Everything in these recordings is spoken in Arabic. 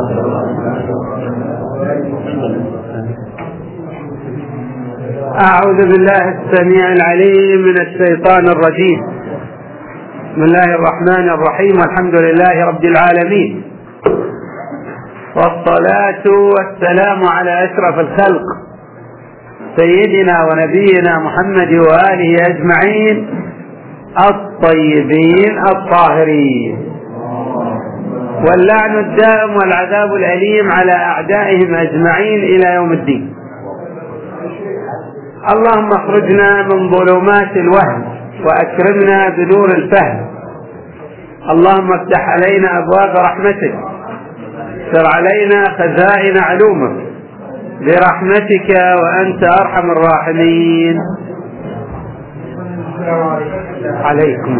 أعوذ بالله السميع العليم من الشيطان الرجيم. بسم الله الرحمن الرحيم، والحمد لله رب العالمين، والصلاة والسلام على أشرف الخلق سيدنا ونبينا محمد وآله أجمعين الطيبين الطاهرين، واللعن الدائم والعذاب الأليم على أعدائهم أجمعين إلى يوم الدين. اللهم اخرجنا من ظلمات الوهم وأكرمنا بنور الفهم. اللهم افتح علينا أبواب رحمتك، سر علينا خزائن علومك برحمتك وأنت أرحم الراحمين. عليكم.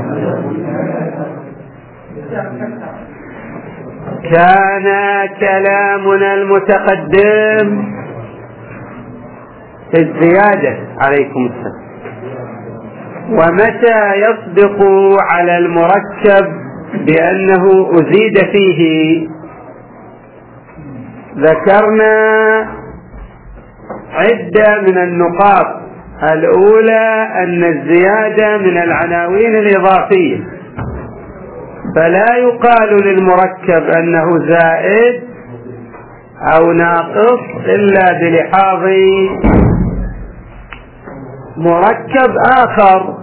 كان كلامنا المتقدم في الزيادة، عليكم السلام، ومتى يصدق على المركب بأنه أزيد فيه. ذكرنا عدة من النقاط. الأولى أن الزيادة من العناوين الإضافية، فلا يقال للمركب أنه زائد أو ناقص إلا بلحاظ مركب آخر،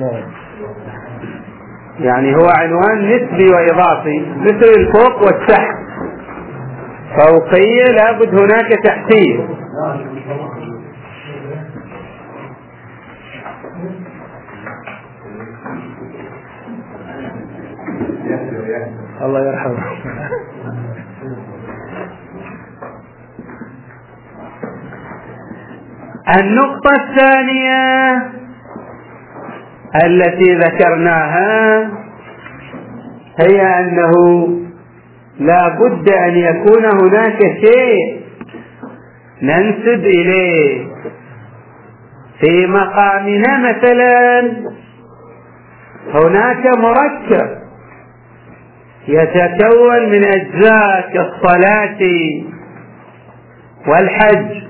يعني هو عنوان نسبي وإضافي، مثل الفوق والتحت. فوقية لابد هناك تحتية. الله يرحمه. النقطة الثانية التي ذكرناها هي أنه لا بد أن يكون هناك شيء ننسب إليه. في مقامنا مثلا هناك مركب يتكون من أجزاء كالصلاة والحج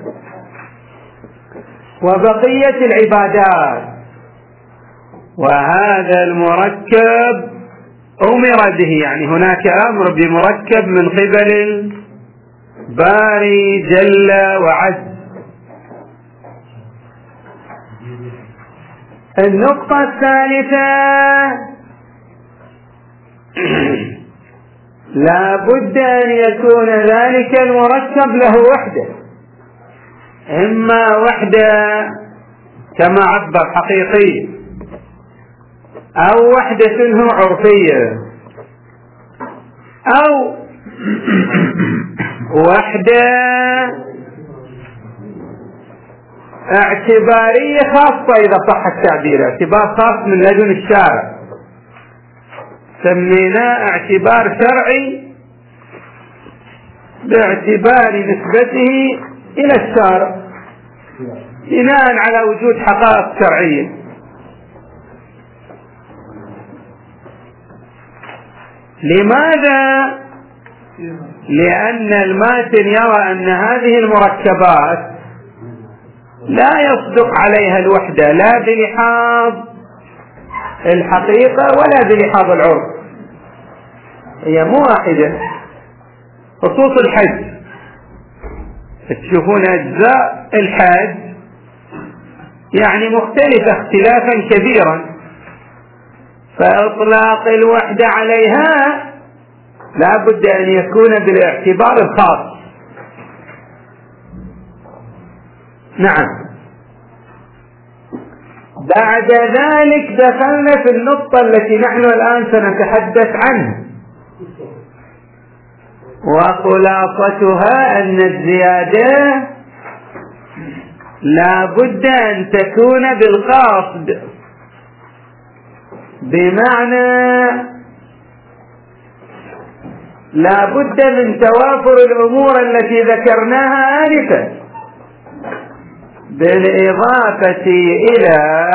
وبقية العبادات، وهذا المركب أمر به، يعني هناك أمر بمركب من قبل الباري جل وعز. النقطة الثالثة لا بد أن يكون ذلك المركب له وحدة، إما وحدة كما عبر حقيقي أو وحدة عرفية أو وحدة اعتبارية خاصة، إذا صح التعبير اعتبار خاص من لدن الشارع، سميناه اعتبار شرعي باعتبار نسبته إلى الشارع بناء على وجود حقائق شرعية. لماذا؟ لأن الماتن يرى أن هذه المركبات لا يصدق عليها الوحدة، لا بلحاظ الحقيقة ولا بلحاظ العرف، هي مو واحدة. خصوص الحج، تشوفون أجزاء الحج يعني مختلفة اختلافا كبيرا، فإطلاق الوحدة عليها لا بد أن يكون بالاعتبار الخاص. نعم. بعد ذلك دخلنا في النقطة التي نحن الآن سنتحدث عنها، وخلاصتها أن الزيادة لا بد أن تكون بالقصد، بمعنى لا بد من توافر الأمور التي ذكرناها آنفا، بالإضافة إلى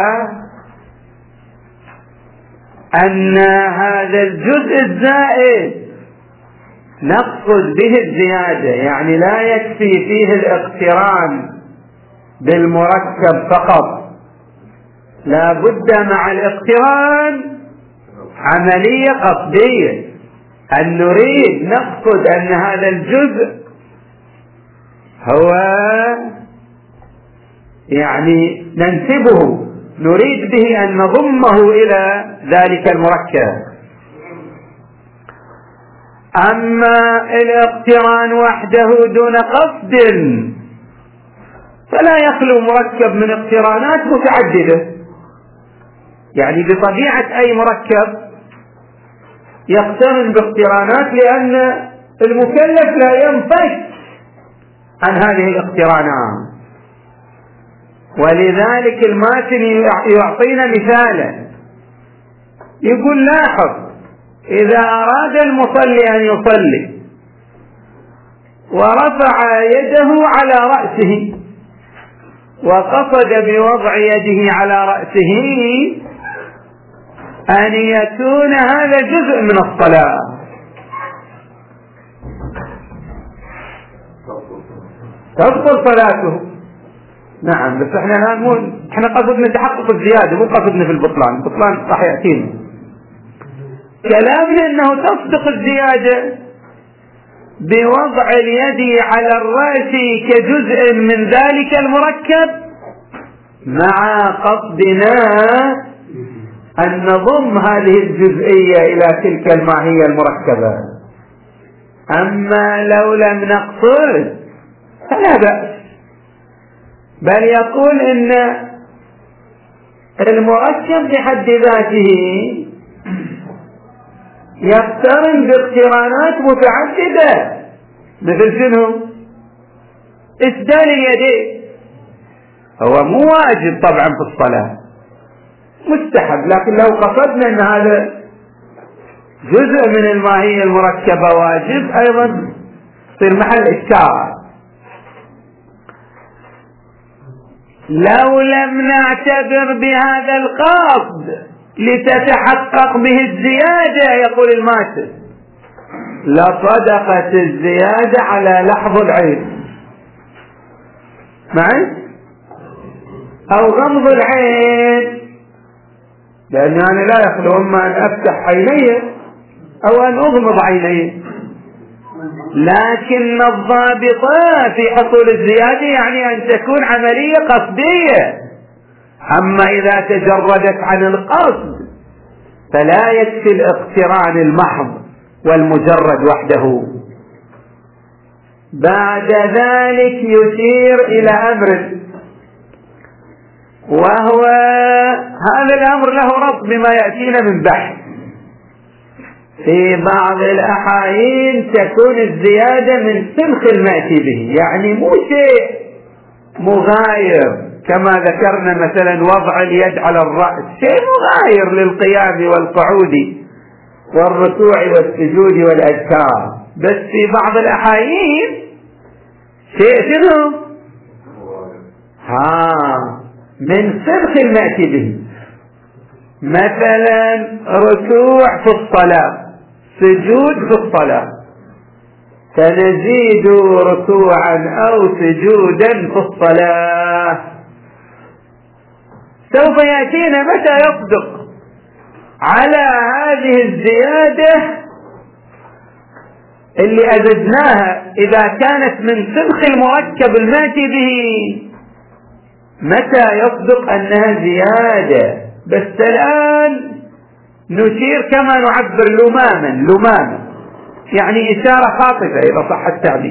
أن هذا الجزء الزائد نقصد به الزيادة، يعني لا يكفي فيه الاقتران بالمركب فقط، لا بد مع الاقتران عملية قصدية، أن نريد نقصد أن هذا الجزء هو يعني ننسبه، نريد به أن نضمه إلى ذلك المركب. أما الاقتران وحده دون قصد فلا يخلو مركب من اقترانات متعددة، يعني بطبيعة أي مركب يقترن باقترانات، لأن المكلف لا ينفك عن هذه الاقترانات. ولذلك الماتن يعطينا مثالا، يقول لاحظ إذا أراد المصلي أن يصلي ورفع يده على رأسه وقصد بوضع يده على رأسه أن يكون هذا جزء من الصلاة، تبطل صلاته. نعم، بس احنا الآن احنا قصدنا تحقق الزيادة، مو قصدنا في البطلان. البطلان راح يأتينا كلامنا انه تصدق الزيادة بوضع اليد على الرأس كجزء من ذلك المركب، مع قصدنا أن نضم هذه الجزئية إلى تلك الماهية المركبة. أما لو لم نقصد فلا بأس، بل يقول إن المركب بحد ذاته يقترن باقترانات متعددة، مثل شنو؟ إسدال اليدين، هو مو واجب طبعا في الصلاة، مستحب، لكن لو قصدنا أن هذا جزء من الماهية المركبة واجب أيضا في محل إشكال. لو لم نعتبر بهذا القصد لتتحقق به الزيادة، يقول الماتن، لصدقت الزيادة على لحظ العين معي أو غمض العين، لأن أنا لا يخلو إما أن أفتح عيني أو أن أغمض عيني، لكن الضابطة في حصول الزيادة يعني أن تكون عملية قصدية. أما إذا تجردت عن القصد فلا يكفي الاقتران المحض والمجرد وحده. بعد ذلك يشير إلى أمر، وهو هذا الأمر له ربط بما يأتينا من بحث. في بعض الأحايين تكون الزيادة من سلخ المأتي به، يعني مو شيء مغاير كما ذكرنا مثلا وضع اليد على الرأس، شيء مغاير للقيام والقعود والركوع والسجود والأذكار، بس في بعض الأحايين شيء شنو؟ من سلخ المأتي به، مثلا ركوع في الصلاة، سجود في الصلاة، فنزيد ركوعا أو سجودا في الصلاة. سوف يأتينا متى يصدق على هذه الزيادة اللي أزدناها إذا كانت من سلخ المركب الماتي به، متى يصدق أنها زيادة. بس الآن نشير كما نعبر لماما، يعني إشارة خاطفة إذا صح التعبير.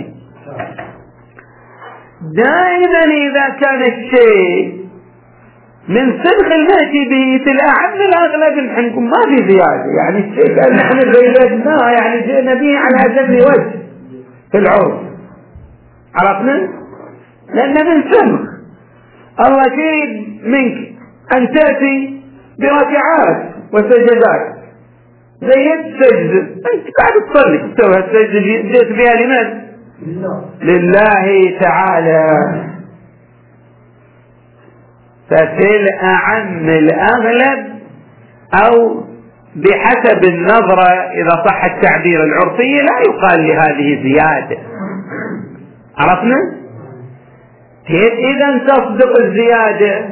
دائما إذا كان الشيء من سلخ الماتي به في الأعم الأغلب نحن ما في زيادة، يعني الشيء كان نحن زيدناه، يعني جئنا به على أدم وجه في العرف، عرفنا؟ لأن من سلخ الله يريد منك أن تأتي بركعات وسجدات زي السجد، أنت قاعد تصلي تسوي السجد جئت بها لمن؟ لله تعالى. ففي الأعم الأغلب أو بحسب النظرة إذا صح التعبير العرفي لا يقال لهذه زيادة. عرفنا؟ كيف إذا تصدق الزيادة؟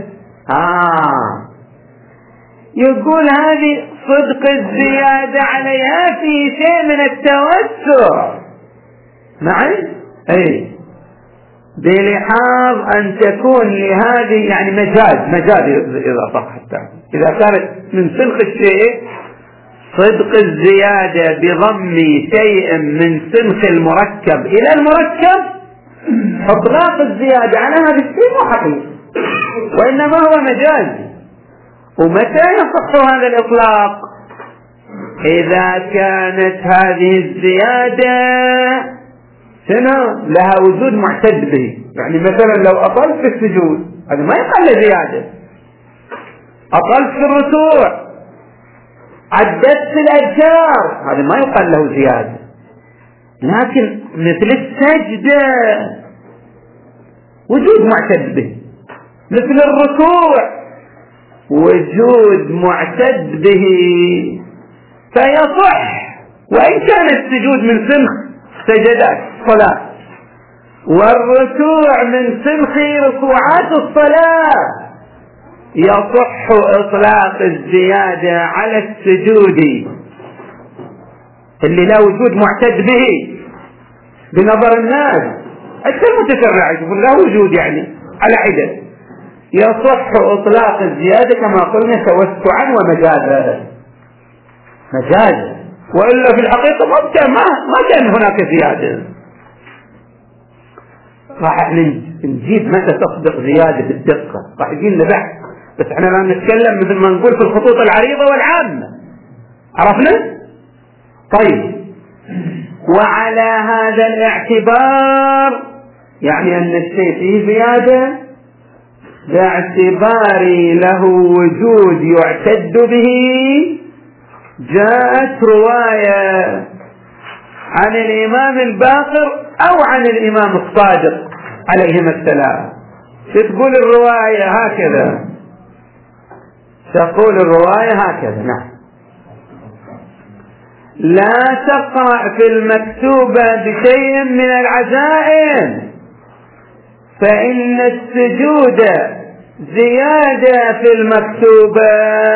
يقول هذه صدق الزيادة عليها في شيء من التوسع معي؟ بلحاظ أن تكون لهذه يعني مجاز إذا صح التعبير، إذا كانت من سنخ الشيء صدق الزيادة بضم شيء من سنخ المركب إلى المركب، إطلاق الزيادة على هذا الشيء مو حقيقي وإنما هو مجاز. ومتى يصح هذا الإطلاق؟ إذا كانت هذه الزيادة لها وجود معتد به. يعني مثلا لو أطلت في السجود هذا ما يقال له زيادة، أطلت في الركوع، عددت في الأذكار، هذا ما يقال له زيادة. لكن مثل السجدة وجود معتد به، مثل الركوع وجود معتد به، فيصح وإن كان السجود من سنخ سجدات الصلاة والركوع من سنخ ركوعات الصلاة، يصح إطلاق الزيادة على السجود اللي لا وجود معتد به بنظر الناس. حتى المتشرع يقول لا وجود يعني على عدد، يصح إطلاق الزيادة كما قلنا توسعا ومجازا. وإلا في الحقيقة ما كان هناك زيادة. راح نجيب متى تصدق زيادة بالدقة، راح يجينا بحث، بس احنا الآن نتكلم مثل ما نقول في الخطوط العريضة والعامة. عرفنا؟ طيب، وعلى هذا الاعتبار يعني أن الشيء فيه زيادة باعتبار له وجود يعتد به، جاءت رواية عن الإمام الباقر أو عن الإمام الصادق عليهما السلام. تقول الرواية هكذا، تقول الرواية هكذا: نعم، لا تقرأ في المكتوبة بشيء من العزائم، فإن السجود زيادة في المكتوبة.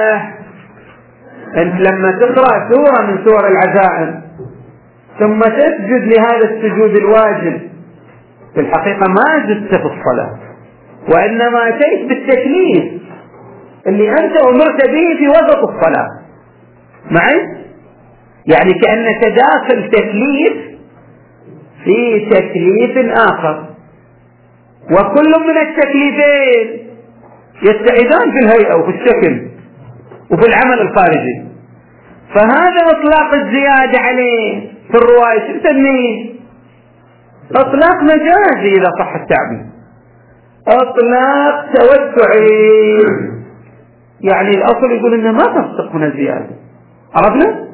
أنت لما تقرأ سورة من سور العزائم ثم تسجد لهذا السجود الواجب، في الحقيقة ما زدت في الصلاة، وإنما أتيت بالتكليف اللي أنت أمرت به في وسط الصلاة. معي؟ يعني كأنك داخل تكليف في تكليف آخر، وكل من التكليفين يتحدان في الهيئة وفي الشكل وفي العمل الخارجي. فهذا إطلاق الزيادة عليه في الرواية شو نسميه؟ إطلاق مجازي إذا صح التعبير، إطلاق توسعي. يعني الأصل يقول إنه ما تصدق من الزيادة. عرفنا؟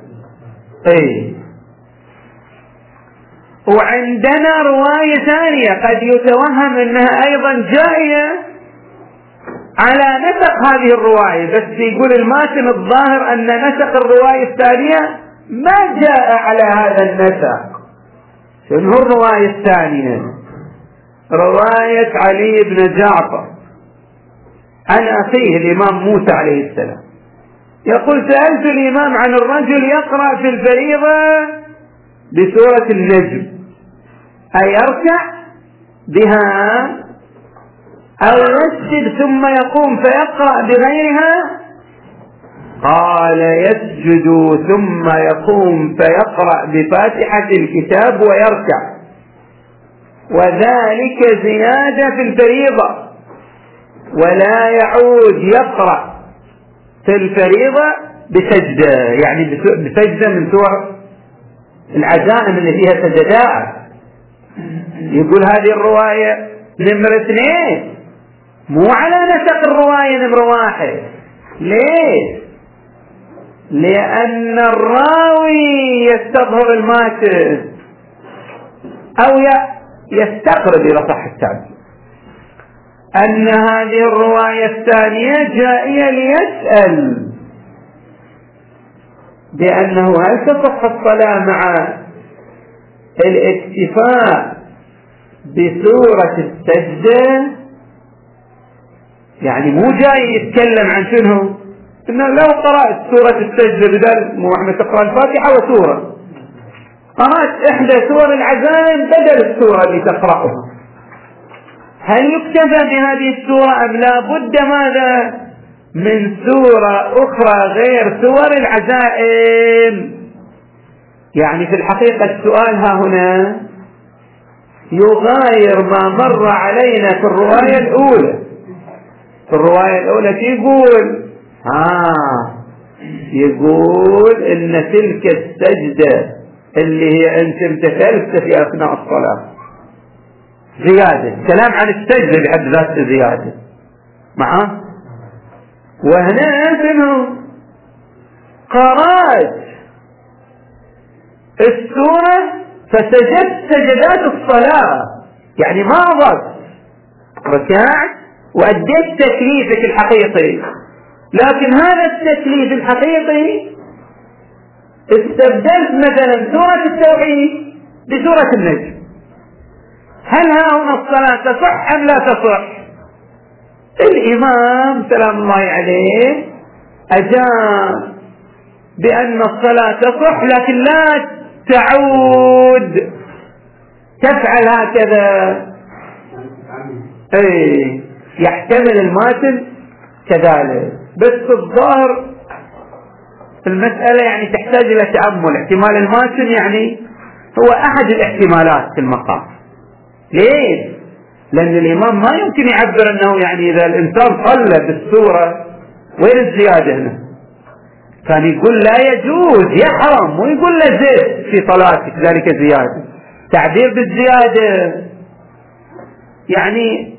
وعندنا رواية ثانية قد يتوهم أنها أيضا جائية على نسق هذه الرواية، بس يقول الماتن الظاهر أن نسق الرواية الثانية ما جاء على هذا النسق. شنو الرواية الثانية؟ رواية علي بن جعفر عن أخيه الإمام موسى عليه السلام، يقول: سألت الإمام عن الرجل يقرأ في الفريضة بسورة النجم، أيركع بها أو يسجد ثم يقوم فيقرأ بغيرها؟ قال: يسجد ثم يقوم فيقرأ بفاتحة الكتاب ويركع، وذلك زيادة في الفريضة، ولا يعود يقرأ في الفريضة بسجدة، يعني بسجدة من سور العزائم اللي فيها سجداء. يقول هذه الرواية نمرة 2 مو على نسق الرواية نمرة 1. ليه؟ لأن الراوي يستظهر الماتن أو يستقرب إلى صح التعبير أن هذه الرواية الثانية جائية ليسأل بأنه هل تصح الصلاة مع الاكتفاء بسورة السجدة؟ يعني مو جاي يتكلم عن شنو، إنه لو قرأت سورة السجدة بدل مو احنا تقرأ الفاتحة وسورة، قرأت إحدى سور العزائم بدل السورة اللي تقرأها، هل يكتفى بهذه السورة أم لا بد ماذا من سورة أخرى غير سور العزائم؟ يعني في الحقيقة السؤال ها هنا يغاير ما مر علينا في الرواية الأولى. في الرواية الأولى يقول إن تلك السجدة اللي هي أنت امتثلت في أثناء الصلاة زيادة، كلام عن السجدة بحد ذاتها زيادة معه. وهنا أنه قرأت السورة فسجدت سجدات الصلاة، يعني ما ضبط ركعت وأديت تكليفك الحقيقي، لكن هذا التكليف الحقيقي استبدلت مثلا سورة التوحيد بسورة النجم. هل هنا الصلاة تصح أم لا تصح؟ الإمام سلام الله عليه أجاب بأن الصلاة تصح لكن لا تعود تفعل هكذا. يحتمل الماتن كذلك، بس الظاهر المسألة يعني تحتاج إلى تأمل. احتمال الماتن يعني هو أحد الاحتمالات في المقام. ليه؟ لأن الإمام ما يمكن يعبر أنه يعني إذا الإنسان صلى بالسورة وين الزيادة هنا؟ كان يقول لا يجوز يحرم، ويقول له زد في صلاتك ذلك زيادة. تعبير بالزيادة يعني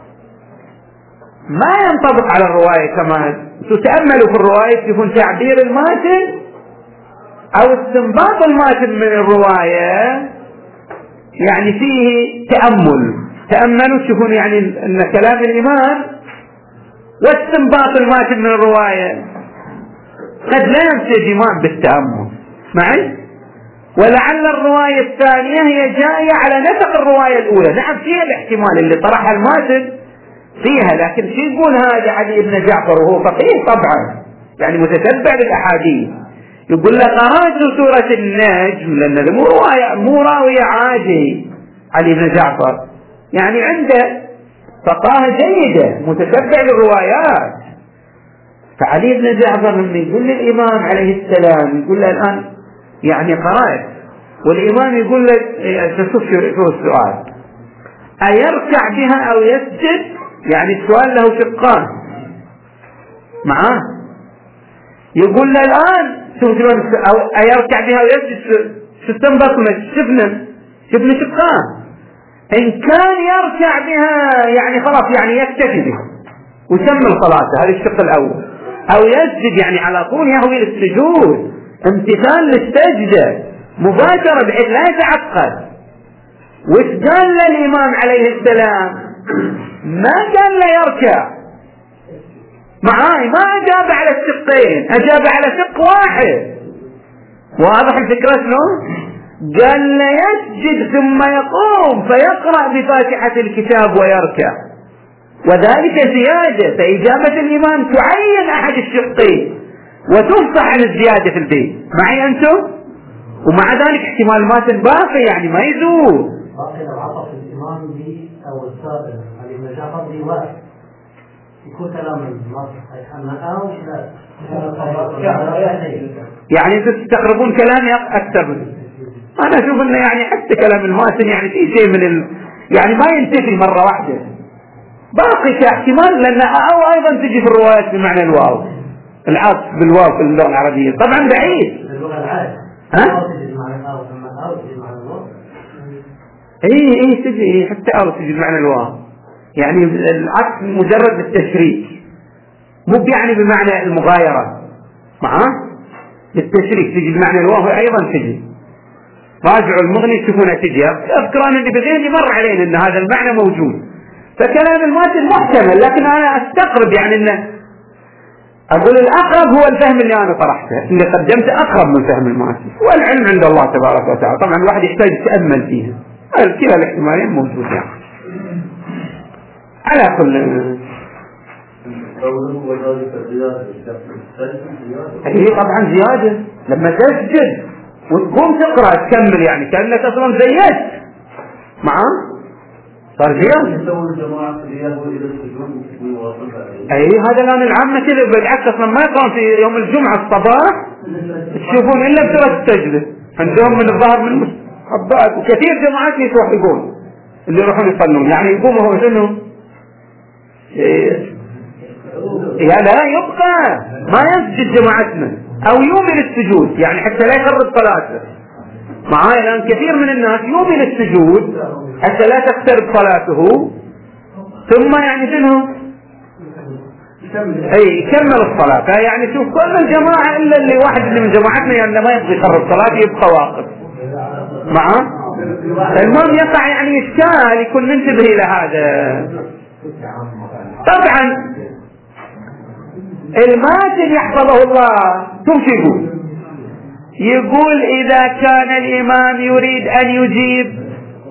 ما ينطبق على الرواية. كمان تتأملوا في الرواية يكون تعبير الماتن أو استنباط الماتن من الرواية يعني فيه تأملوا تشوفون يعني أن كلام الإمام واستنباط الماتن من الرواية قد لا يمشي الإمام بالتأمل معي. ولعل الرواية الثانية هي جاية على نسق الرواية الأولى. نعم فيها الاحتمال اللي طرح الماتن فيها، لكن شو يقول هذا علي بن جعفر وهو فقيه طبعا يعني متتبع للأحاديث، يقول له قرأت سورة النجم لأن مو راوية عادي. علي بن جعفر يعني عنده فقاهة جيدة متتبع للروايات. فعلي بن جعفر لما يقول للإمام عليه السلام يقول له الآن يعني قرأت، والإمام يقول له تشوف شو السؤال أيركع بها أو يسجد؟ يعني السؤال له شقان معاه. يقول له الآن أو أيركع بها أو يسجد؟ شو استنبطنا؟ شفنا شقان. إن كان يركع بها يعني خلاص يعني يكتفي بها ويكمل صلاته، هذا الشق الأول. أو يسجد يعني على طول يهوي للسجود، امتثال للسجدة مباشرة بحيث لا يتعقد. وش قال للإمام عليه السلام؟ ما قال له يركع معاي، ما أجاب على الشقين، أجاب على شق واحد. واضح الفكرة شنو؟ قال له يسجد ثم يقوم فيقرأ بفاتحة الكتاب ويركع، وذلك زيادة. فإجابة الإمام تعين أحد الشقين وتفصح عن الزيادة في البيت. معي أنتم؟ ومع ذلك احتمال ماتن باقي يعني ما يزول. باقي لو عطف الإمام بي أو السابق علي بن جعفر بي واحد يكون كلام النص أو يعني تستقربون كلامي أكثر منه. أنا أشوف أنه يعني حتى كلام الماتن يعني في شيء من يعني ما ينتفي مرة واحدة، باقي كاحتمال. لأن أو أيضا تجي في الروايات بمعنى الواو، العطف بالواو في اللغة العربية طبعا بعيد. اللغة العربية تجي حتى أو تجي بمعنى الواو، يعني العطف مجرد بالتشريك، مو يعني بمعنى المغايرة معه بالتشريك، تجي بمعنى الواو أيضا تجي. راجعوا المغني تشوفونها تجي. أذكر أن اللي بذهني مر علينا أن هذا المعنى موجود. فكلام الماتن محتمل، لكن أنا أستقرب يعني أنه أقول الأقرب هو الفهم اللي أنا طرحته، اللي قدمته أقرب من فهم الماسك، والعلم عند الله تبارك وتعالى. طبعا الواحد يحتاج يتأمل فيها، كلا الاحتمالين موجود يعني. على كل هي طبعا زيادة لما تسجد وتقوم تقرأ تكمل، يعني كأنك أصلا زيدت معاه صار زيادة. أي هذا الآن العامة كذا بالعكس، أصلا ما يقرأون في يوم الجمعة الصباح تشوفون إلا بسورة السجدة عندهم من الظهر من المحبات، وكثير جماعات يتوحدون اللي يروحون يصلون، يعني يقوموا هو شنو يا لا يبقى ما يسجد جماعتنا أو يومن السجود، يعني حتى لا يخرب صلاته. معايا الآن كثير من الناس يومن السجود حتى لا تخترب صلاته، ثم يعني شنو اي يكمل الصلاة. يعني شوف كل الجماعة الا اللي واحد اللي من جماعتنا يعني ما يبغي يخرب صلاته يبقى واقف معه. المهم يقع يعني اشكال، يكون ننتبه الى هذا. طبعا الماتن يحفظه الله ثم يقول إذا كان الإمام يريد أن يجيب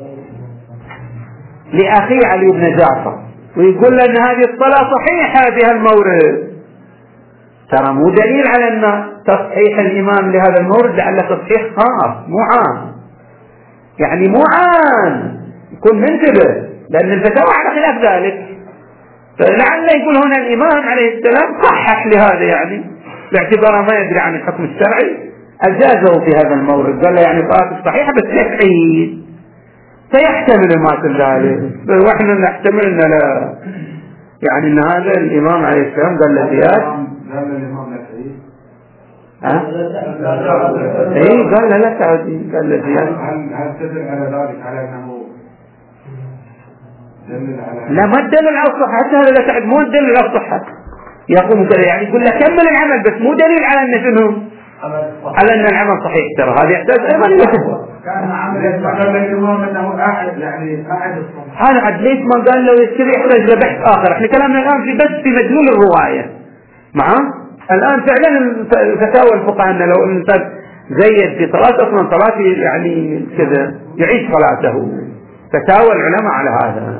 لأخي علي بن جعفر ويقول له أن هذه الصلاة صحيحة بها المورد، ترى مو دليل على أن تصحيح الإمام لهذا المورد لعل تصحيح خاص مو عام، يعني مو عام، يكون منتبه لأن الفتاوى على خلاف ذلك. فلعل يقول هنا الإمام عليه السلام صحح لهذا، يعني باعتباره ما يدري عن الحكم الشرعي أجازه في هذا المورد، قال له يعني صلاة صحيحة بس يحيي، فيحتمل ما ذلك، واحنا نحتمل ان لا، يعني ان هذا الامام عليه السلام قال له زياد اي قال له لا تعودي، قال له زياد هل تدل على ذلك على انه لا ما تدل على الصحة، حتى هذا لا تعد مو تدل على الصحة، يقوم كذا يعني يقول له كمل العمل بس مو دليل على ان شنو على ان العمل صحيح، ترى هذا يحتاج ايضا الى كان عمل قال الامام انه احد يعني احد هذا عاد ليش ما قال له يصير يحتاج لبحث اخر. احنا كلامنا الان في بس في مدلول الروايه معه. الان فعلا الفتاوى الفقهاء ان لو الانسان زيد في صلاه اصلا صلاته يعني كذا يعيد صلاته، فتاوى العلماء على هذا.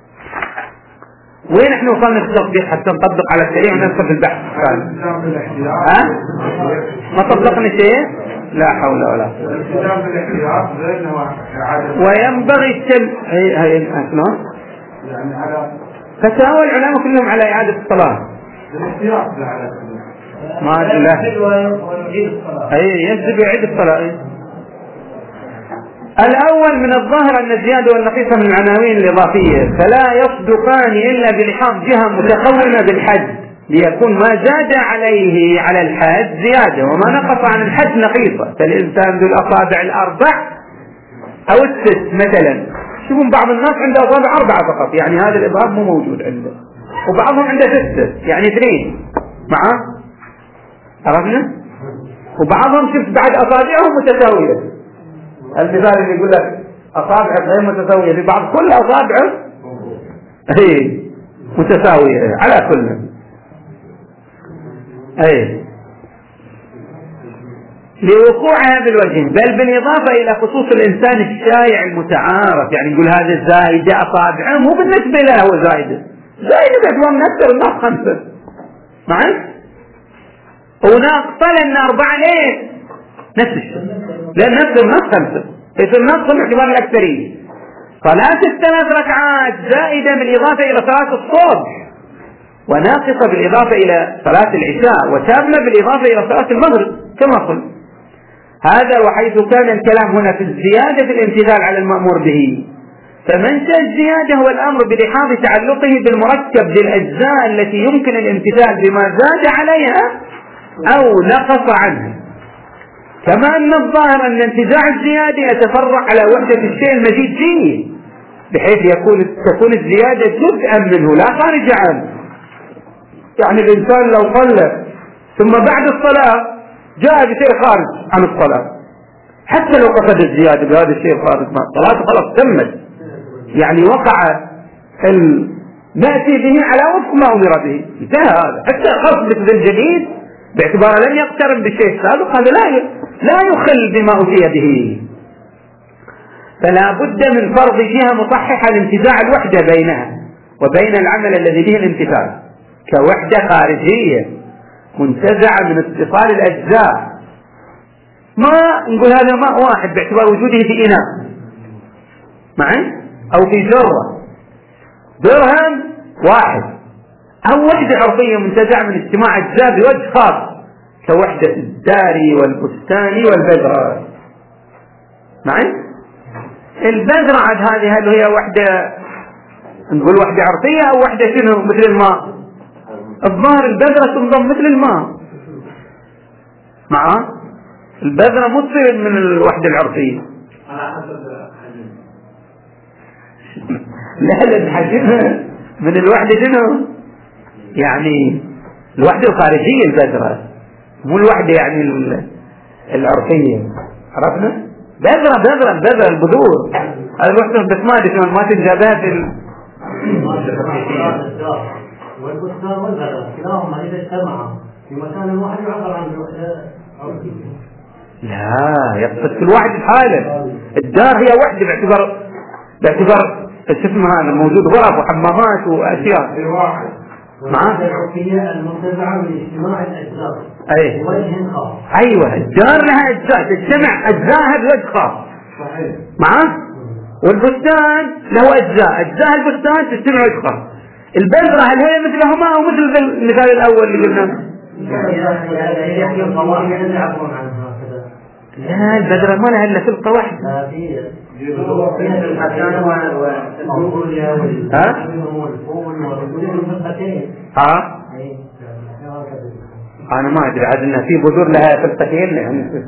وين احنا وصلنا في التطبيق حتى نطبق على السريع وندخل في البحث؟ ما طبقنا شيء؟ لا حول ولا قوة. وينبغي هي الأسنان يعني على فتاوى العلماء كلهم على إعادة الصلاة. ما لا أي يجب يعيد الصلاة. الأول من الظاهر أن الزيادة والنقيصة من العناوين الإضافية فلا يصدقان إلا بلحاظ جهة متقومة بالحد، ليكون ما زاد عليه على الحد زيادة وما نقص عن الحد نقيصة. فالإنسان ذو الأصابع الأربع أو الست مثلا، شوفون بعض الناس عنده أصابع 4 فقط، يعني هذا الإبهام مو موجود عنده، وبعضهم عنده 6 يعني 2 معه، عرفنا؟ وبعضهم شفت بعد أصابعهم متساوية، المثال اللي يقول لك أصابعك غير متساوية، في بعض كل أصابعه هي متساوية على كل أي لوقوعها بالوجه، بل بالإضافة إلى خصوص الإنسان الشائع المتعارف، يعني يقول هذا زايدة أصابعه مو بالنسبة له هو زايدة بأدوان نكتر الناس 5 معي وناقصة لأن 4 ليه نفس الشيء، لأن نفس النص 5 في النص باعتبار الأكثرية. صلاة 3 ركعات زائدة بالإضافة إلى صلاة الصبح، وناقصة بالإضافة إلى صلاة العشاء، وتامة بالإضافة إلى صلاة المغرب كما قلت. هذا وحيث كان الكلام هنا في الزيادة في الامتثال على المأمور به، فمنشأ الزيادة هو الأمر بلحاظ تعلقه بالمركب للأجزاء التي يمكن الامتثال بما زاد عليها أو نقص عنها، كما أن الظاهر أن انتزاع الزيادة يتفرع على وحدة الشيء المزيد فيه، بحيث تكون الزيادة جزءا منه لا خارج عنه. يعني الإنسان لو صلى ثم بعد الصلاة جاء بشيء خارج عن الصلاة، حتى لو قصد الزيادة بهذا الشيء خارج مع الصلاة خلاص تمت، يعني وقع نأتي به على وفق ما أمر به، انتهى هذا. حتى خاص مثل الجديد باعتباره لم يقترن بالشيء السابق هذا لا يخل بما أتي به. فلا بد من فرض جهة مصححة لانتزاع الوحدة بينها وبين العمل الذي به الامتثال، كوحدة خارجية منتزعة من اتصال الأجزاء. ما نقول هذا ماء واحد باعتبار وجوده في إناء معي أو في جرة، درهم واحد، أو وحدة عرفية منتزعة من اجتماع أجزاء بوجه خاص كوحدة الداري والبستاني والبذرة معي. البذرة عاد هذه هل هي وحدة نقول وحدة عرفية أو وحدة شنو مثل الماء؟ الظاهر البذرة تنضم مثل الماء معه. البذرة مصير من الوحدة العرفية على حسب حجم. لا الحجم من الوحدة شنو يعني الوحدة الخارجية البذرة، مو الوحدة يعني العرفية. عرفنا بذرة البذور هذا الوحدة بس ما أدري شلون ما تنجابها في والبستان والبذرة كلاهما إذا اجتمعا في مكان واحد يعبر عن الوحدة. لا يقصد كل واحد بحاله. الدار هي وحدة باعتبار اسمها هذا موجود غرف وحمامات وأشياء في واحد. والوحدة العرفية المنتزعة من اجتماع الأجزاء أيه. بوجه خاص. أيوة الدار لها أجزاء تجتمع أجزاءها بوجه خاص صحيح. معه. والبستان له أجزاء البستان تجتمع وجه خاص. البذرة هل هي مثلهما أو مثل المثال الأول اللي قلنا؟ لا البذرة ما لها إلا فلقة واحدة. أنا ما أدري عاد إن في بذور لها فلقتين يعني.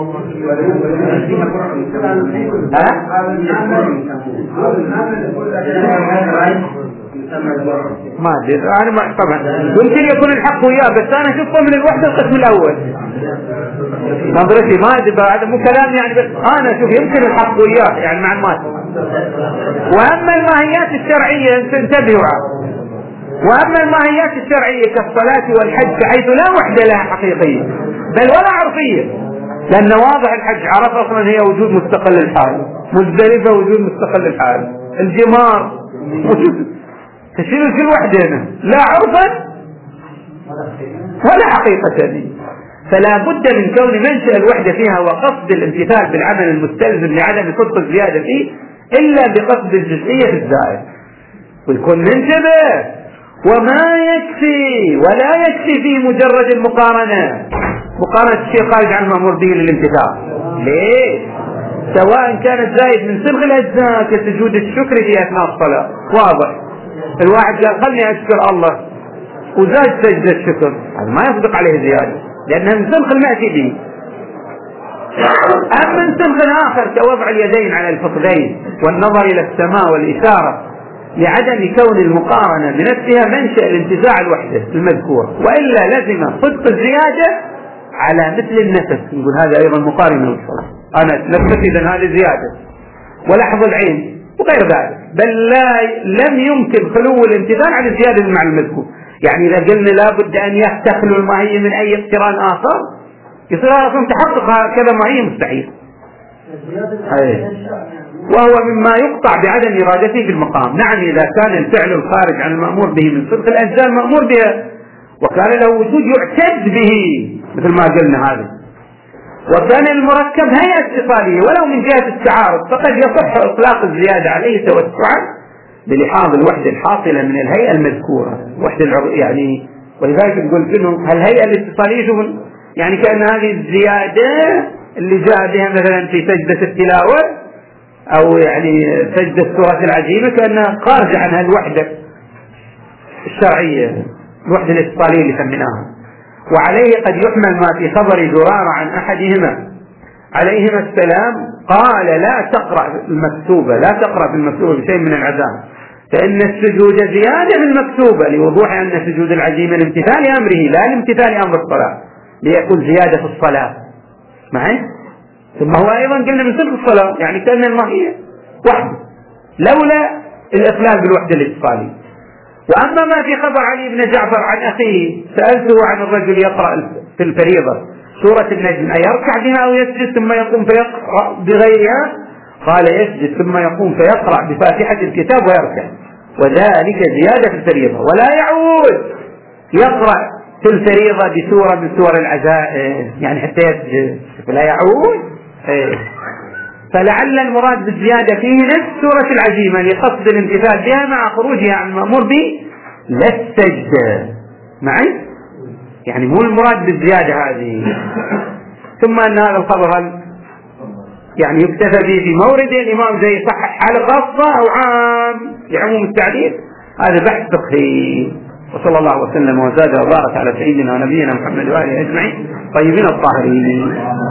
ما أدري أنا ما طبعا يمكن يكون الحق وياه بس أنا شفته من الوحدة القسم الأول نظرتي ما أدري هذا مو كلام يعني بس أنا أشوف يمكن الحق وياه يعني معلومات. وأما الماهيات الشرعية انتبهوا وأما الماهيات الشرعية كالصلاة والحج حيث لا وحدة لها حقيقية بل ولا عرفية، لأن واضح الحج عرف أصلا هي وجود مستقل الحال، مزدلفة وجود مستقل الحال، الجمار تشير في الوحدة هنا لا عرفا ولا حقيقة. فلا بد من كون منشأ الوحدة فيها وقصد الامتثال بالعمل المستلزم لعدم صدق الزيادة فيه إلا بقصد الجزئية في الزائد. ويكون منتبه وما يكفي ولا يكفي في مجرد المقارنة مقارنة الشيء خارج عن المأمور به للامتثال. ليه؟ سواء كانت زايد من صبغ الأجزاء كسجود الشكر في أثناء الصلاة واضح الواحد قال خلني أشكر الله وزاد سجد الشكر هذا ما يصدق عليه زيادة لأنها من صبغ المأتي به. أما من صبغ آخر كوضع اليدين على الفخذين والنظر إلى السماء والإشارة لعدم كون المقارنة بنفسها منشأ لانتزاع الوحدة المذكورة، وإلا لزم صدق الزيادة على مثل النفس. نقول هذا أيضا مقارنة بالصلاة أنا أتنفس إذن هذه زيادة ولحظ العين وغير ذلك، بل لم يمكن خلو الامتثال عن الزيادة المعنى المذكور. يعني إذا قلنا لابد أن يستخلوا الماهية من أي اقتران آخر يصير أصلا تحقق كذا ماهية مستحيل، وهو مما يقطع بعدم إرادته في المقام. نعم إذا كان الفعل الخارج عن المأمور به من صدق الأجزاء المأمور بها وكان له وجود يعتد به مثل ما قلنا هذا، وكان المركب هيئة اتصالية ولو من جهة التعارض فقد يصح إطلاق الزيادة عليه توسعا بلحاظ الوحدة الحاصلة من الهيئة المذكورة وحدة يعني. ولذلك نقول إنه هالهيئة الاتصالية شوف يعني كأن هذه الزيادة اللي جاء بها مثلا في سجدة التلاوة أو يعني سجدة السورة العجيبة كأنها خارجة عن الوحدة الشرعية الوحدة الاتصالية اللي سميناها. وعليه قد يحمل ما في خبر زرارة عن أحدهما عليهما السلام قال لا تقرأ في المكتوبة بشيء من العزام فإن السجود زيادة في المكتوبة لوضوح أن سجود العزيمة لامتثال أمره لا لامتثال أمر الصلاة ليكون زيادة في الصلاة معي. ثم هو أيضا قلنا من صدق الصلاة يعني كأن الماهية وحده لولا الإخلال بالوحدة الاتصالية. وأما ما في خبر علي بن جعفر عن أخيه سألته عن الرجل يقرأ في الفريضة سورة النجم أيركع بها أو يسجد ثم يقوم فيقرأ بغيرها؟ قال يسجد ثم يقوم فيقرأ بفاتحة الكتاب ويركع، وذلك زيادة في الفريضة، ولا يعود يقرأ في الفريضة بسورة من سور العزائم يعني حتى يسجد، ولا يعود. فلعل المراد بالزيادة فيه نفس سورة العزيمة لقصد الامتثال بها مع خروجها عن المأمور به لا السجدة معي، يعني مو المراد بالزيادة هذه. ثم أن هذا الخبر هل يعني يكتفى به في مورد الإمام زي صحح حالة خاصة أو عام لعموم التعليل؟ هذا بحث فقهي. وصلى الله وسلم وزاد وبارك على سيدنا ونبينا محمد وآله أجمعين طيبين الطاهرين.